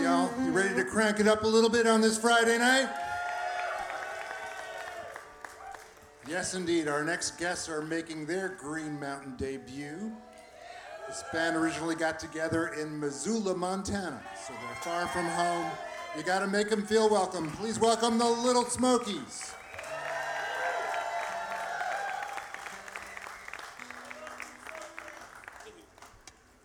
y'all? You ready to crank it up a little bit on this Friday night? Yes, indeed. Our next guests are making their Green Mountain debut. This band originally got together in Missoula, Montana, so they're far from home. You gotta make them feel welcome. Please welcome the Little Smokies.